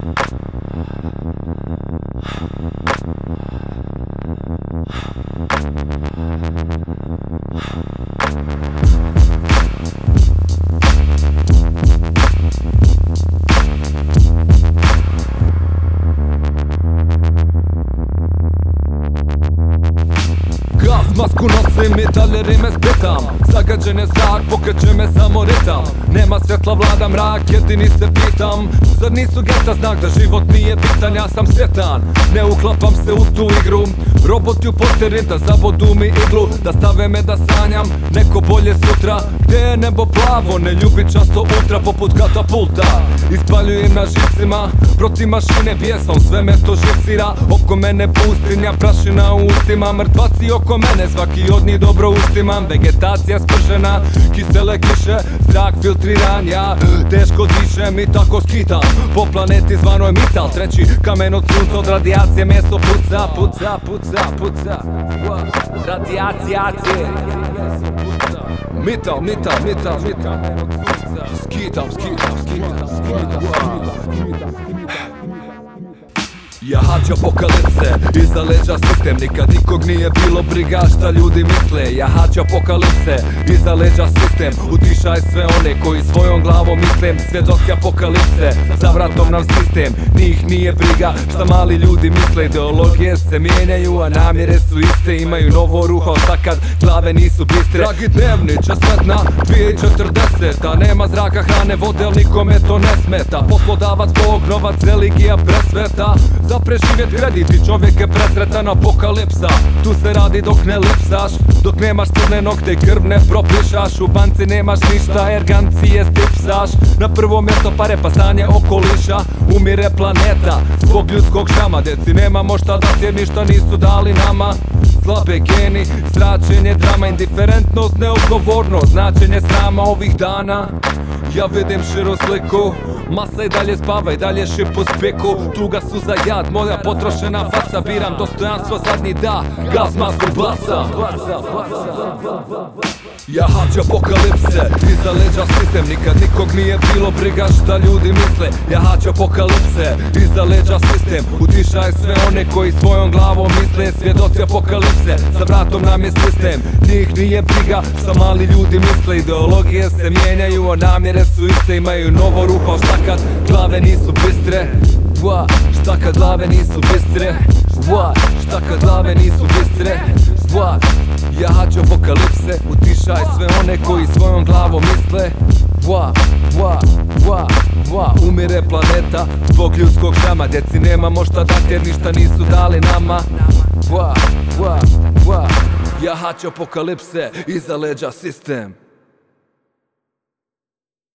Masku nosim i dalje rime spitam. Zagađen je zrak, pokreće me samo ritam. Nema svjetla, vlada mrak, jedini se pitam. Zar nisu geta znak da život nije bitan? Ja sam svjetan, ne uklapam se u tu igru. Roboti u poteri da zabodu mi iglu, da stave me da sanjam neko bolje sutra. Gdje je nebo plavo, ne ljubi často ultra poput katapulta. Ispaljujem na žicima, protiv mašine bijesom, sve me to živcira. Oko mene pustinja, prašina u ustima, mrtvaci oko mene, svaki od njih dobro uštimam. Vegetacija spržena, kisele kiše, zrak filtriran, ja teško dišem i tako skitam. Po planeti zvanoj Mital, treći kamen od sunca, od radijacije meso puca, puca, puca, puca. Radijacije, Mital, Mital, Mital, Mital. Skitam, skitam, skitam, skitam. Jahač apokalipse, iza leđa sistem. Nikad nikog nije bilo briga šta ljudi misle. Jahač apokalipse, iza leđa sistem. Utišaj sve one koji svojom glavom mislim. Svjedoci apokalipse, za vratom nam sistem. Njih nije briga šta mali ljudi misle. Ideologije se mijenjaju, a namjere su iste. Imaju novo ruho, sad glave nisu bistre. Dragi dnevniče, sretna 2040. Nema zraka, hrane, vode, ali nikome to ne smeta. Poslodavac, Bog, novac, religija, presveta. Za preživjet kredit i čovjek je presretan. Apokalipsa, tu se radi dok ne lipsaš. Dok nemaš crne nokte i krv ne propišaš. U banci nemaš ništa, ergancije stipsaš. Na prvo mjesto pare pa stanje okoliša. Umire planeta zbog ljudskog šama. Deci nemamo šta dati jer ništa nisu dali nama. Slabe geni, zračenje drama, indiferentnost, neodgovornost, značenje srama ovih dana. Ja vidim širu sliku, masa i dalje spava i dalje šipu spiku. Tuga su za jad, moja potrošena faca. Biram dostojanstvo zadnji da, gaz masku baca. Jahač apokalipse, iza leđa sistem. Nikad nikog nije bilo briga šta ljudi misle. Jahač apokalipse, iza leđa sistem. Utišaj sve one koji svojom glavom misle. Svjedoci apokalipse, za vratom nam je sistem. Njih nije briga šta mali ljudi misle. Ideologije se mijenjaju, a namjere su iste. Imaju novo ruho, šta kad glave nisu bistre. Šta kad glave nisu bistre. Šta kad glave nisu bistre. Jahač apokalipse, utišaj sve one koji svojom glavom misle. Umire planeta zbog ljudskog šama. Djeci nemamo šta dati jer ništa nisu dali nama. Jahač apokalipse, iza leđa sistem.